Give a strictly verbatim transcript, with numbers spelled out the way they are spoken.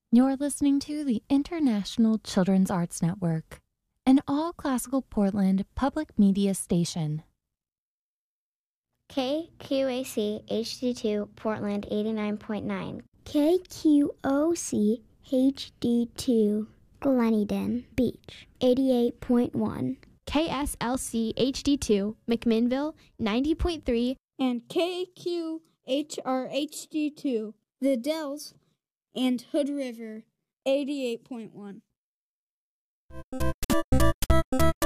You're listening to the International Children's Arts Network, an all-classical Portland public media station. K Q A C H D two Portland eighty-nine point nine. K Q O C H D two Gleneden Beach eighty-eight point one. K S L C H D two McMinnville ninety point three. And K Q H R H D two The Dells and Hood River eighty-eight point one.